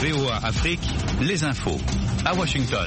VOA Afrique, les infos. À Washington.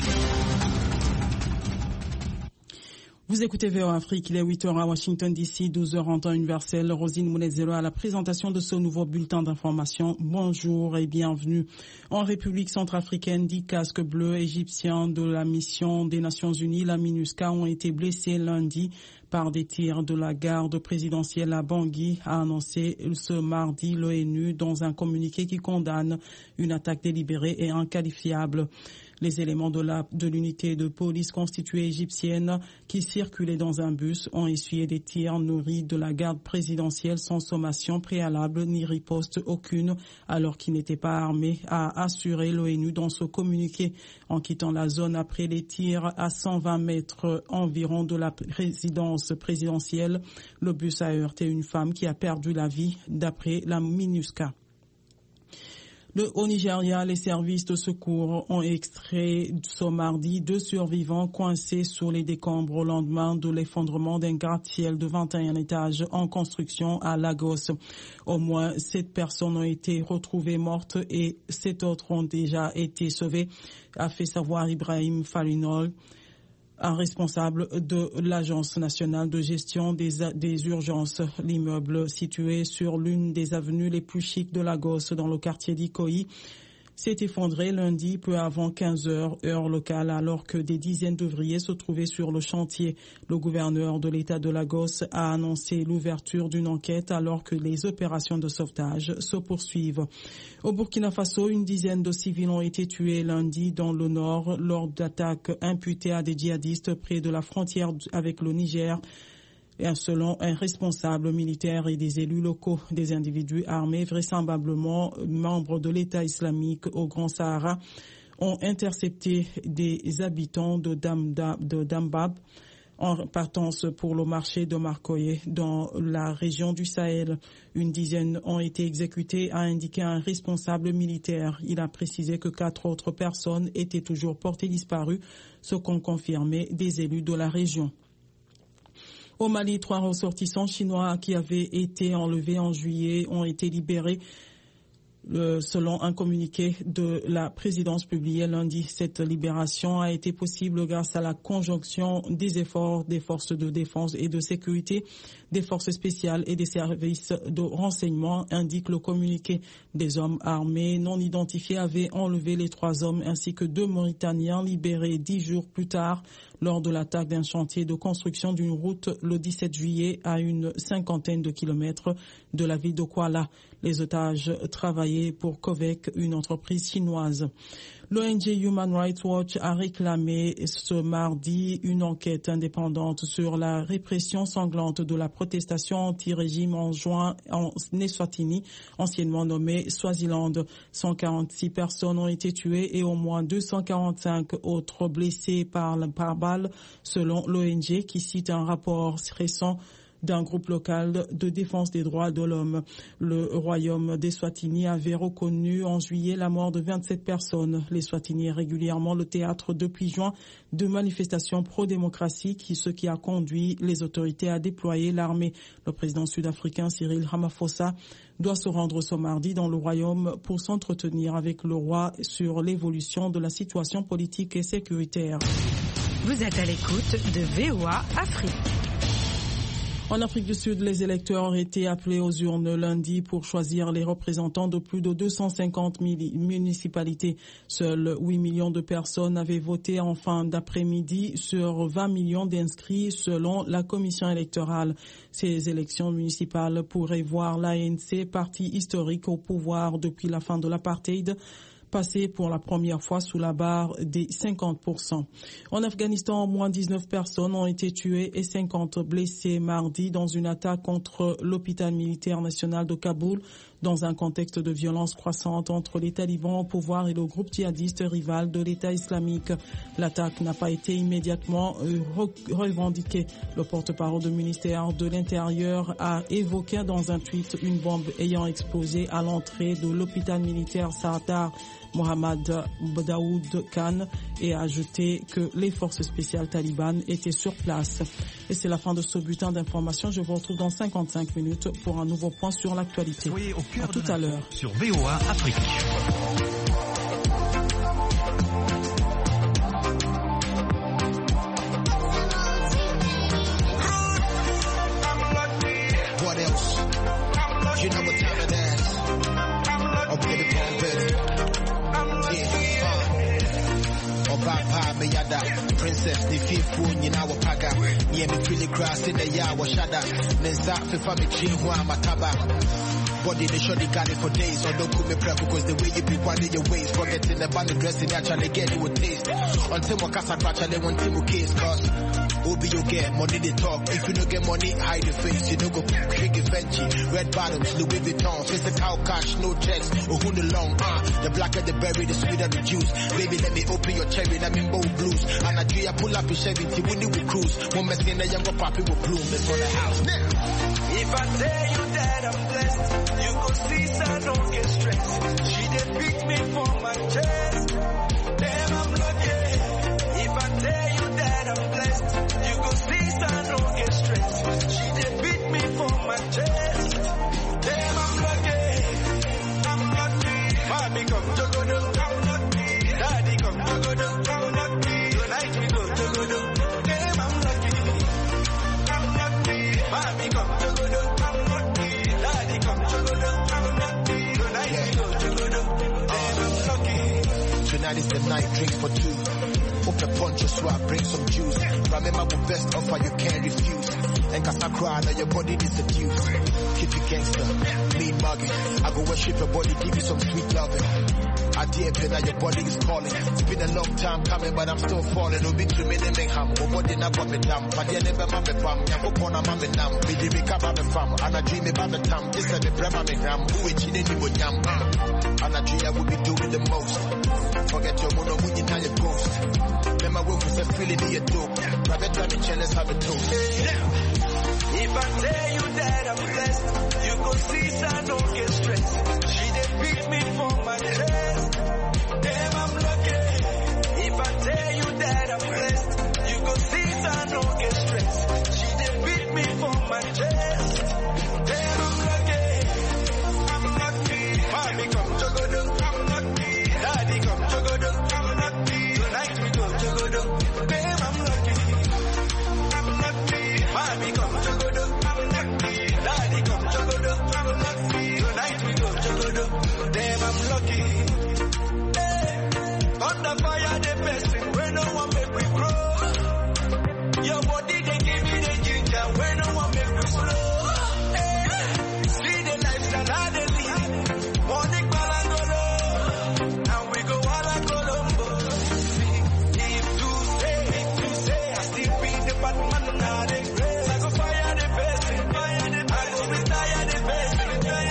Vous écoutez VOA Afrique, il est 8h à Washington DC, 12h en temps universel. Rosine Mounezero à la présentation de ce nouveau bulletin d'information. Bonjour et bienvenue. En République centrafricaine, 10 casques bleus égyptiens de la mission des Nations Unies, la MINUSCA, ont été blessés lundi par des tirs de la garde présidentielle à Bangui, a annoncé ce mardi l'ONU dans un communiqué qui condamne une attaque délibérée et inqualifiable. Les éléments de l'unité de police constituée égyptienne qui circulaient dans un bus ont essuyé des tirs nourris de la garde présidentielle sans sommation préalable ni riposte aucune, alors qu'ils n'étaient pas armés, a assuré l'ONU dans ce communiqué. En quittant la zone après les tirs à 120 mètres environ de la résidence présidentielle, le bus a heurté une femme qui a perdu la vie, d'après la MINUSCA. Au Nigeria, les services de secours ont extrait ce mardi 2 survivants coincés sous les décombres au lendemain de l'effondrement d'un gratte-ciel de 21 étages en construction à Lagos. Au moins 7 personnes ont été retrouvées mortes et 7 autres ont déjà été sauvées, a fait savoir Ibrahim Falinol, un responsable de l'Agence nationale de gestion des urgences. L'immeuble situé sur l'une des avenues les plus chics de Lagos dans le quartier d'Ikoyi s'est effondré lundi peu avant 15 heures, heure locale, alors que des dizaines d'ouvriers se trouvaient sur le chantier. Le gouverneur de l'État de Lagos a annoncé l'ouverture d'une enquête alors que les opérations de sauvetage se poursuivent. Au Burkina Faso, une dizaine de civils ont été tués lundi dans le nord lors d'attaques imputées à des djihadistes près de la frontière avec le Niger. Et selon un responsable militaire et des élus locaux, des individus armés, vraisemblablement membres de l'État islamique au Grand Sahara, ont intercepté des habitants de Dambab en partance pour le marché de Marcoye dans la région du Sahel. Une dizaine ont été exécutés, a indiqué un responsable militaire. Il a précisé que 4 autres personnes étaient toujours portées disparues, ce qu'ont confirmé des élus de la région. Au Mali, 3 ressortissants chinois qui avaient été enlevés en juillet ont été libérés. Selon un communiqué de la présidence publié lundi, cette libération a été possible grâce à la conjonction des efforts des forces de défense et de sécurité, des forces spéciales et des services de renseignement, indique le communiqué. Des hommes armés non identifiés avaient enlevé les 3 hommes ainsi que 2 Mauritaniens libérés 10 jours plus tard lors de l'attaque d'un chantier de construction d'une route le 17 juillet à une 50aine de kilomètres de la ville de Kuala. Les otages travaillaient pour Covec, une entreprise chinoise. L'ONG Human Rights Watch a réclamé ce mardi une enquête indépendante sur la répression sanglante de la protestation anti-régime en juin en Eswatini, anciennement nommée Swaziland. 146 personnes ont été tuées et au moins 245 autres blessées par balle, selon l'ONG qui cite un rapport récent d'un groupe local de défense des droits de l'homme. Le royaume d'Eswatini avait reconnu en juillet la mort de 27 personnes. L'Eswatini est régulièrement le théâtre depuis juin de manifestations pro-démocratie, ce qui a conduit les autorités à déployer l'armée. Le président sud-africain Cyril Ramaphosa doit se rendre ce mardi dans le royaume pour s'entretenir avec le roi sur l'évolution de la situation politique et sécuritaire. Vous êtes à l'écoute de VOA Afrique. En Afrique du Sud, les électeurs ont été appelés aux urnes lundi pour choisir les représentants de plus de 250 municipalités. Seuls 8 millions de personnes avaient voté en fin d'après-midi sur 20 millions d'inscrits selon la commission électorale. Ces élections municipales pourraient voir l'ANC, parti historique au pouvoir depuis la fin de l'apartheid, passé pour la première fois sous la barre des 50%. En Afghanistan, au moins 19 personnes ont été tuées et 50 blessées mardi dans une attaque contre l'hôpital militaire national de Kaboul, dans un contexte de violence croissante entre les talibans au pouvoir et le groupe djihadiste rival de l'État islamique. L'attaque n'a pas été immédiatement revendiquée. Le porte-parole du ministère de l'Intérieur a évoqué dans un tweet une bombe ayant explosé à l'entrée de l'hôpital militaire Sardar Mohammad Daoud Khan et a ajouté que les forces spéciales talibanes étaient sur place. Et c'est la fin de ce bulletin d'information. Je vous retrouve dans 55 minutes pour un nouveau point sur l'actualité. Soyez au cœur à tout à l'heure sur VOA Afrique. You know what time it is. I'll get it on this. Papa, me yada, princess, the fifth one, you know, paga. Yeah, me feel the grass in the yard, was shada. Nenza, fifa me chin, who am a taba. Body, they sure they got it for days. So don't put me prep because the way you be winding your waist. Forgetting about the dressing, actually get it with taste. Until my casa actually want to case, cause Obi you get money they talk. If you don't get money, hide your face. You don't go big Fenty, red bottoms, Louis Vuitton, physical cash, no checks, or who the long, the blacker the berry, the sweeter the juice. Baby, let me open your cherry, let me bold blues. And I do ya pull up in Chevy, when you will cruise. One mess in the younger poppy will bloom. That's on the house now. If I tell you that I'm blessed, you go see, so I don't get stressed. She did pick me for my chest. Damn, I'm lucky. If I tell you that I'm blessed, you go see, so I don't get stressed. She did beat me for my chest. Damn, I'm lucky. I'm lucky. Mommy come Jogodo, I'm lucky. Daddy come Jogodo, I'm lucky. Tonight we go Jogodo. Damn, I'm lucky. I'm lucky. Mommy come Jogodo, I'm lucky. Daddy come Jogodo, I'm lucky. Tonight we go Jogodo. Damn, I'm lucky. Tonight is the night, drinks for two. Open punch your swap, bring some juice. Remember the best offer you can't refuse. And Casacra, now your body is seduced. Keep it gangster, mean mugging. I go worship your body, give you some sweet loving. I dare pay that your body is calling. It's been a long time coming, but I'm still falling. No big to me, they make ham. But what did I put me down? But yeah, never mammy fam. Yango pona mammy nam. Be the big mammy fam. And I dream about the time. This is the brema me ram. Who is in any one yam? And I dream I will be doing the most. Forget your mono when you know your ghost. Remember when we said feeling the dope. Rabbit time in challenge have a toast. If I tell you that I'm blessed, you go see, so I don't get stressed. She did pick me for my chest. Damn, I'm lucky. If I tell you that I'm blessed, you go see, so I don't get stressed. She did beat me for my chest. Damn, I'm lucky. I'm lucky. Mommy come Jogodo, I'm lucky. Daddy come Jogodo, I'm lucky. Tonight we go Jogodo. Damn, I'm lucky. I'm lucky. Mommy come Jogodo, I'm lucky. Daddy come Jogodo, I'm lucky. Tonight we go Jogodo. Damn, I'm lucky. Hey, under fire the person when no one make we grow. Your body they give me the ginger when no one make we slow. Hey, see the lifestyle I they live. Morning balangolo, and we go all Colombo. If you say, I still be the bad man now they grace. I go fire the person, I go retire the person.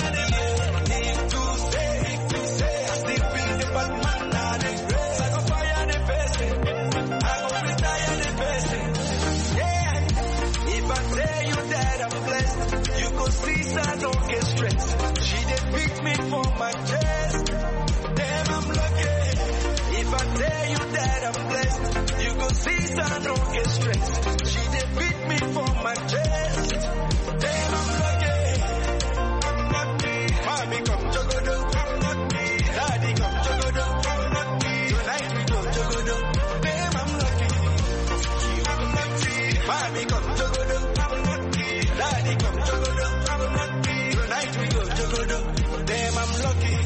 If you say, I still be the bad man now they grace. I go fire the person, I go retire the person. Yeah, if I tell you that I'm blessed, you go see, so I don't get stressed. She did pick me for my chest. Damn, I'm lucky. If I tell you that I'm blessed, you go see, so I don't get stressed. She did beat me for my chest. Damn, I'm lucky. I'm lucky. Mommy come Jogodo, I'm lucky. Daddy come Jogodo, I'm lucky. Tonight we go Jogodo. Damn, I'm lucky. I'm lucky. Mommy come Jogodo, I'm lucky. Daddy come Jogodo, I'm lucky. Tonight we go Jogodo. Damn, I'm lucky.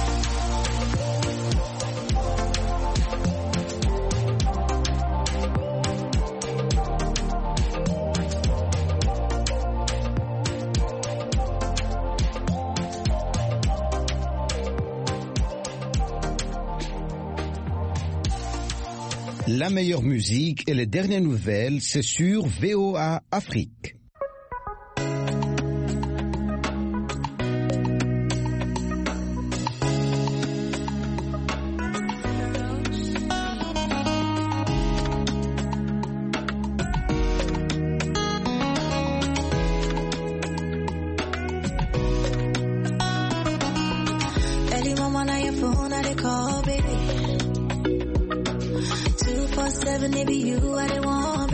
La meilleure musique et les dernières nouvelles, c'est sur VOA Afrique. Early mama, now your phone, I they call, baby. 247, it be you, I they want,